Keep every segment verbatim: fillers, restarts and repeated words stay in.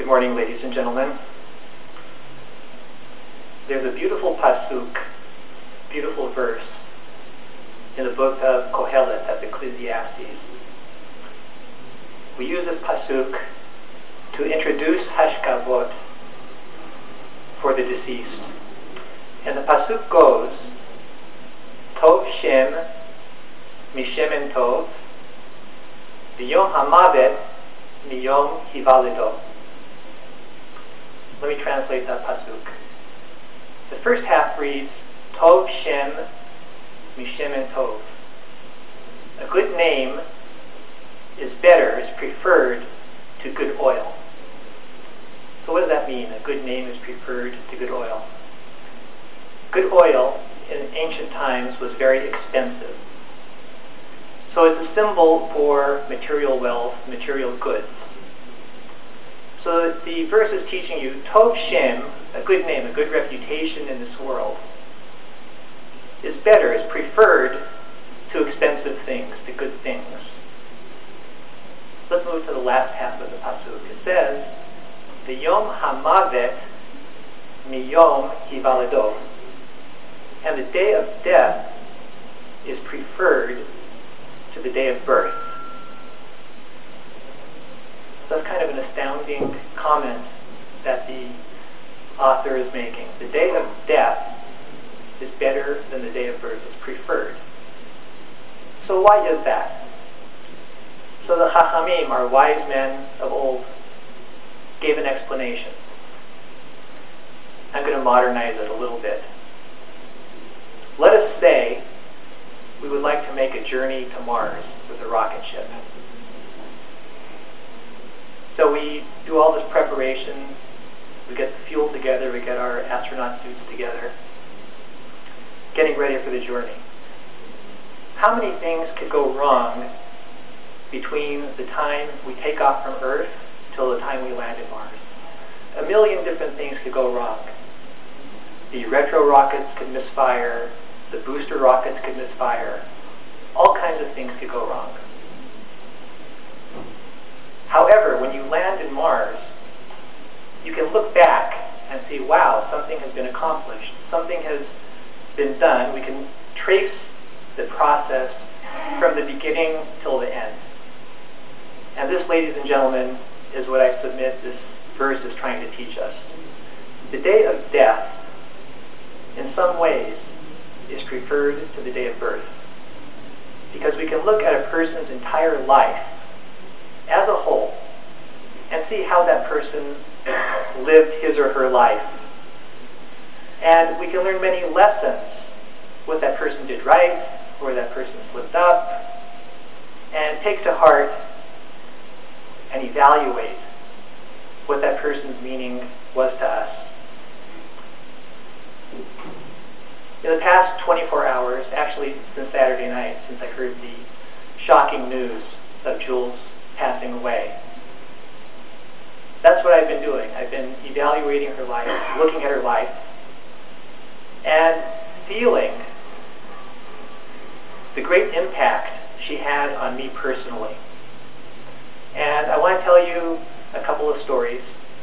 Good morning, ladies and gentlemen. There's a beautiful pasuk, beautiful verse, in the book of Kohelet, that's Ecclesiastes. We use this pasuk to introduce hashkavot for the deceased. And the pasuk goes, Tov Shem Mishemen Tov, V'yom Hamavet Miyom Hivalido. Let me translate that pasuk. The first half reads, Tov Shem Mishemen Tov. A good name is better, is preferred to good oil. So what does that mean? A good name is preferred to good oil. Good oil in ancient times was very expensive. So it's a symbol for material wealth, material goods. So the verse is teaching you, Tov Shem, a good name, a good reputation in this world, is better, is preferred to expensive things, to good things. Let's move to the last half of the pasuk. It says, V'yom hamavet miyom hivalido. And the day of death is preferred to the day of birth. So that's kind of an astounding comment that the author is making. The day of death is better than the day of birth, it's preferred. So why is that? So the Chachamim, our wise men of old, gave an explanation. I'm going to modernize it a little bit. Let us say we would like to make a journey to Mars with a rocket ship. So we do all this preparation, we get the fuel together, we get our astronaut suits together, getting ready for the journey. How many things could go wrong between the time we take off from Earth till the time we land in Mars? A million different things could go wrong. The retro rockets could misfire, the booster rockets could misfire, all kinds of things could go wrong. However, when you land in Mars, you can look back and see, wow, something has been accomplished, something has been done. We can trace the process from the beginning till the end. And this, ladies and gentlemen, is what I submit this verse is trying to teach us. The day of death, in some ways, is preferred to the day of birth. Because we can look at a person's entire life as a whole and see how that person lived his or her life. And we can learn many lessons, what that person did right, where that person slipped up, and take to heart and evaluate what that person's meaning was to us. In the past twenty-four hours, actually since Saturday night, since I heard the shocking news of Jules passing away, that's what I've been doing. I've been evaluating her life, looking at her life, and feeling the great impact she had on me personally. And I want to tell you a couple of stories,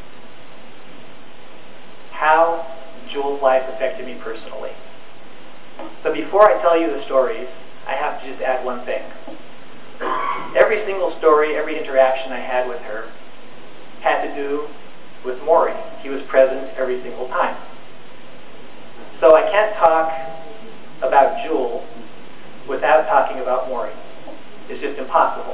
how Jules' life affected me personally. But before I tell you the stories, I have to just add one thing. Every single story, every interaction I had with her had to do with Maury. He was present every single time. So I can't talk about Jewel without talking about Maury. It's just impossible.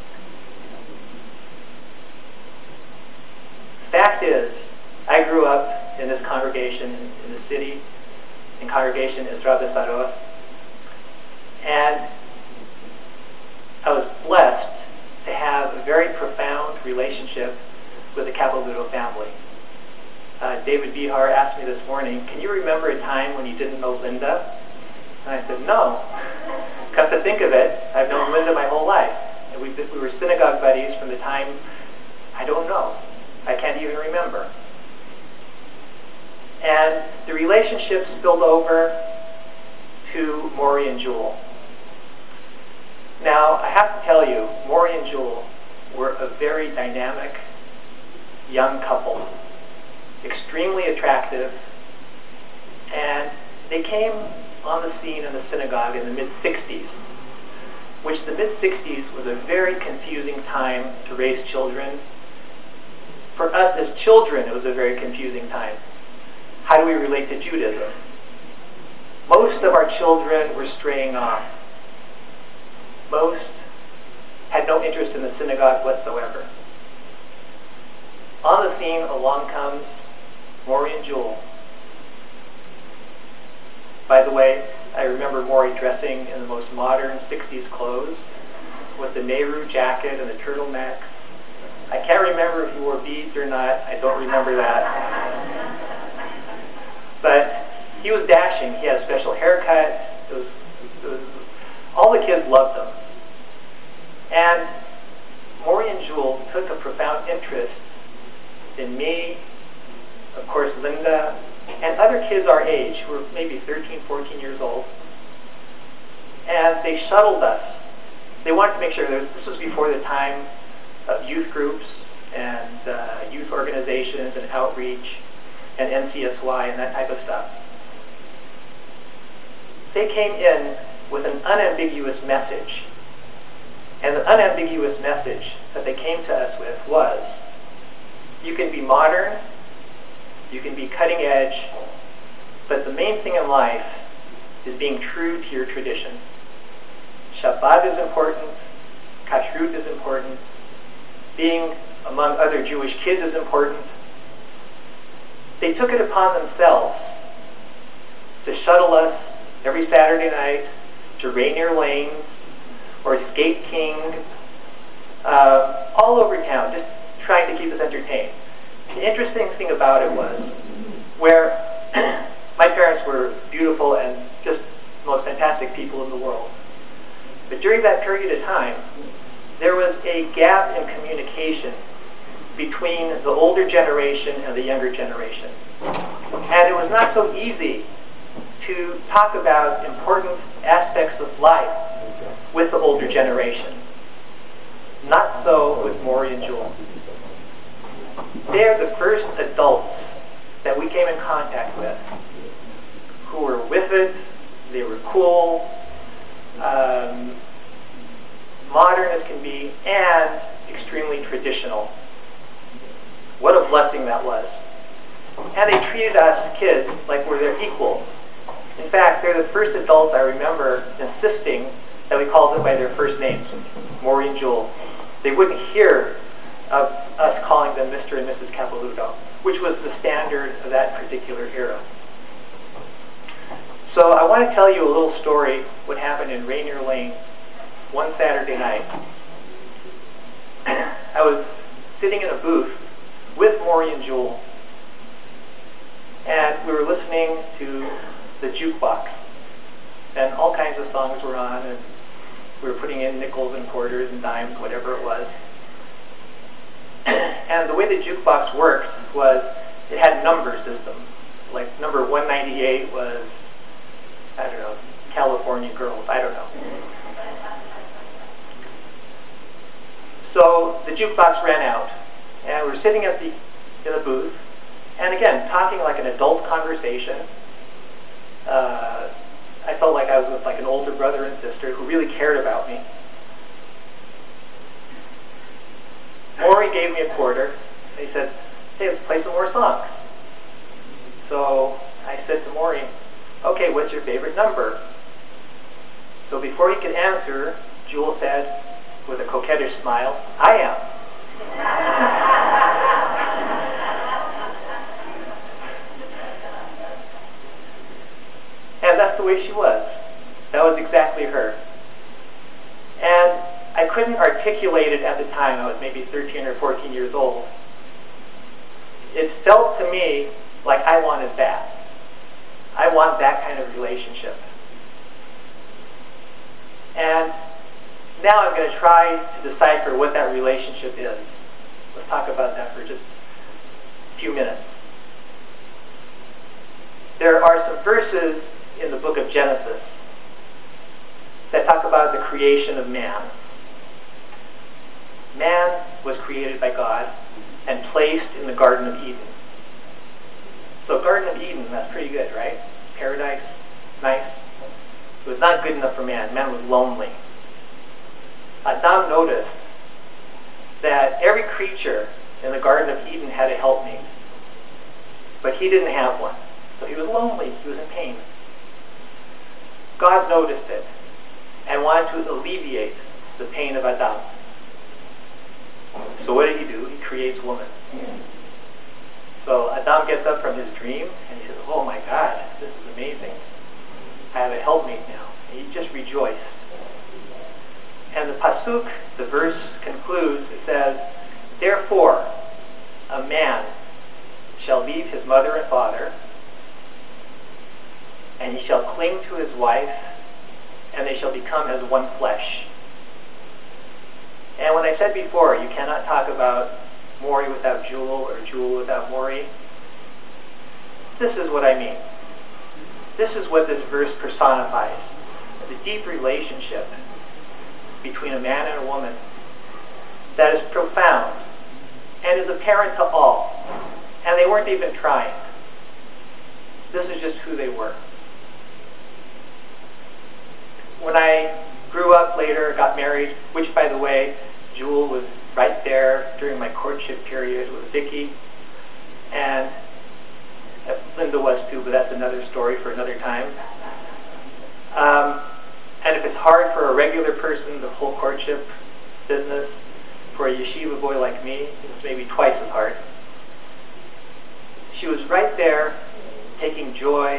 Fact is, I grew up in this congregation in, in the city, in congregation Ezra Besaroth, and I was blessed to have a very profound relationship with the Capilouto family. Uh, David Bihar asked me this morning, can you remember a time when you didn't know Linda? And I said, no. Come to think of it, I've known Linda my whole life. And we, we were synagogue buddies from the time, I don't know. I can't even remember. And the relationship spilled over to Maury and Jewel. Now, I have to tell you, Maury and Jewel were a very dynamic, young couple, extremely attractive, and they came on the scene in the synagogue in the mid sixties, which the mid sixties was a very confusing time to raise children. For us as children, it was a very confusing time. How do we relate to Judaism? Most of our children were straying off. Most had no interest in the synagogue whatsoever. On the scene, along comes Maury and Jewel. By the way, I remember Maury dressing in the most modern sixties clothes with the Nehru jacket and the turtleneck. I can't remember if he wore beads or not. I don't remember that. But he was dashing. He had a special haircut. It was, it was, all the kids loved him. And Maury and Jewel took a profound interest in me, of course Linda, and other kids our age who were maybe thirteen, fourteen years old. And they shuttled us. They wanted to make sure that this was before the time of youth groups and uh, youth organizations and outreach and N C S Y and that type of stuff. They came in with an unambiguous message. And the unambiguous message that they came to us with was, you can be modern, you can be cutting edge, but the main thing in life is being true to your tradition. Shabbat is important, kashrut is important, being among other Jewish kids is important. They took it upon themselves to shuttle us every Saturday night to Rainier Lanes or Skate King, uh, all over town, just trying to keep us entertained. The interesting thing about it was, where my parents were beautiful and just the most fantastic people in the world, but during that period of time, there was a gap in communication between the older generation and the younger generation. And it was not so easy to talk about important aspects of life with the older generation. Not so with Maury and Jewel. They're the first adults that we came in contact with who were with it, they were cool, um, modern as can be, and extremely traditional. What a blessing that was. And they treated us kids like we're their equals. In fact, they're the first adults I remember insisting that we called them by their first names, Maury and Jewel. They wouldn't hear of us calling them Mister and Missus Capilouto, which was the standard of that particular era. So I want to tell you a little story, what happened in Rainier Lane one Saturday night. I was sitting in a booth with Maury and Jewel, and we were listening to the jukebox, and all kinds of songs were on, and we were putting in nickels and quarters and dimes, whatever it was. And the way the jukebox worked was it had number systems. Like number one ninety-eight was, I don't know, California Girls, I don't know. So the jukebox ran out, and we were sitting at the, in the booth, and again, talking like an adult conversation. Uh, I felt like I was with like an older brother and sister who really cared about me. Maury gave me a quarter, and he said, hey, let's play some more songs. So I said to Maury, okay, what's your favorite number? So before he could answer, Jewel said, with a coquettish smile, I am. And that's the way she was. That was exactly her. And I couldn't articulate it at the time. I was maybe thirteen or fourteen years old. It felt to me like I wanted that. I want that kind of relationship. And now I'm going to try to decipher what that relationship is. Let's talk about that for just a few minutes. There are some verses in the book of Genesis that talk about the creation of man. Man was created by God, and placed in the Garden of Eden. So Garden of Eden, that's pretty good, right? Paradise, nice. It was not good enough for man. Man was lonely. Adam noticed that every creature in the Garden of Eden had a helpmate, but he didn't have one. So he was lonely. He was in pain. God noticed it and wanted to alleviate the pain of Adam. So what did he do? He creates woman. So Adam gets up from his dream and he says, oh my God, this is amazing. I have a helpmate now. And he just rejoiced. And the pasuk, the verse concludes, it says, therefore a man shall leave his mother and father, and he shall cling to his wife, and they shall become as one flesh. And when I said before, you cannot talk about Maury without Jewel or Jewel without Maury, this is what I mean. This is what this verse personifies. The deep relationship between a man and a woman that is profound and is apparent to all. And they weren't even trying. This is just who they were. When I grew up later, got married, which by the way, Jewel was right there during my courtship period with Vicky, and Linda was too, but that's another story for another time. Um, and if it's hard for a regular person, the whole courtship business, for a yeshiva boy like me, it's maybe twice as hard. She was right there, taking joy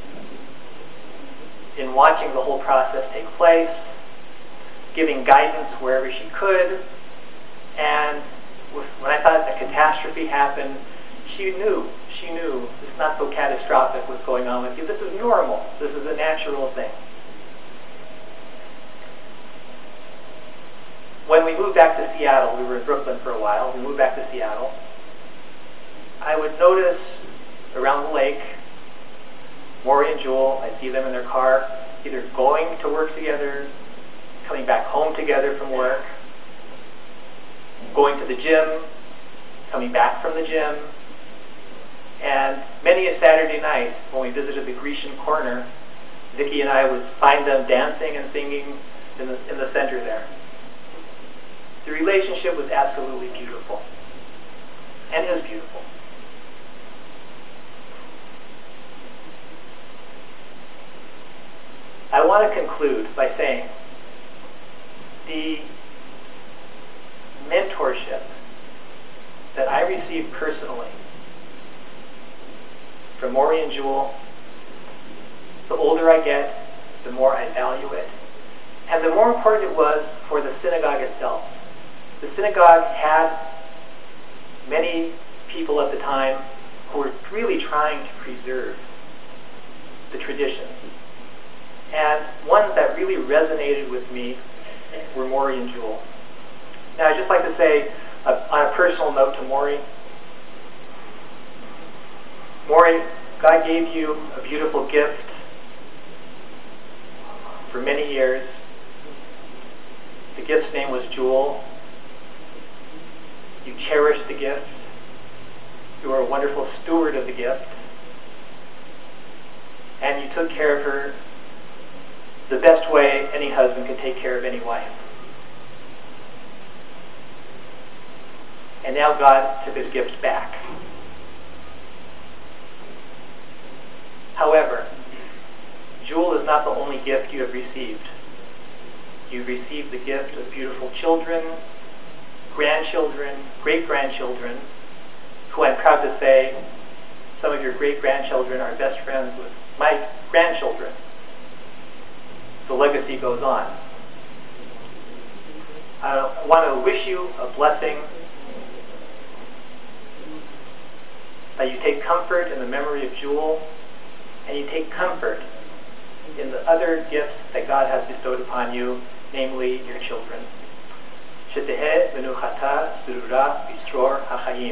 in watching the whole process take place, giving guidance wherever she could, and when I thought a catastrophe happened, she knew, she knew, it's not so catastrophic what's going on with you. This is normal. This is a natural thing. When we moved back to Seattle, we were in Brooklyn for a while, we moved back to Seattle, I would notice around the lake, Maury and Jewel, I'd see them in their car, either going to work together, coming back home together from work, going to the gym, coming back from the gym, and many a Saturday night when we visited the Grecian Corner, Vicki and I would find them dancing and singing in the, in the center there. The relationship was absolutely beautiful, and is beautiful. I want to conclude by saying the mentorship that I received personally from Maury and Jewel, the older I get, the more I value it, and the more important it was for the synagogue itself. The synagogue had many people at the time who were really trying to preserve the traditions. And ones that really resonated with me were Maury and Jewel. Now, I'd just like to say, uh, on a personal note to Maury, Maury, God gave you a beautiful gift for many years. The gift's name was Jewel. You cherished the gift. You were a wonderful steward of the gift. And you took care of her the best way any husband could take care of any wife. And now God took his gifts back. However, Jewel is not the only gift you have received. You've received the gift of beautiful children, grandchildren, great-grandchildren, who I'm proud to say, some of your great-grandchildren are best friends with my grandchildren. The legacy goes on. I want to wish you a blessing, that you take comfort in the memory of Jewel, and you take comfort in the other gifts that God has bestowed upon you, namely your children. Sheteheh menuchata surura bisror hachayim.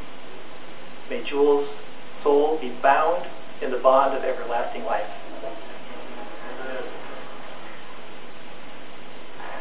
May Jewel's soul be bound in the bond of everlasting life.